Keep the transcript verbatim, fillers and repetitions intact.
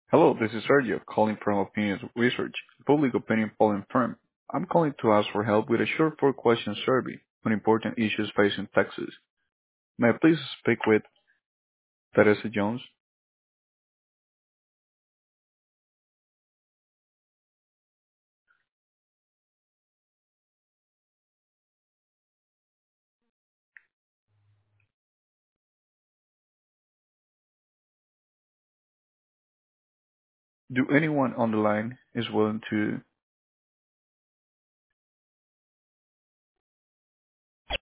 Hello, this is Sergio calling from Opinions Research, a public opinion polling firm. I'm calling to ask for help with a short four-question survey on important issues facing Texas. May I please speak with Teresa Jones? Do anyone on the line is willing to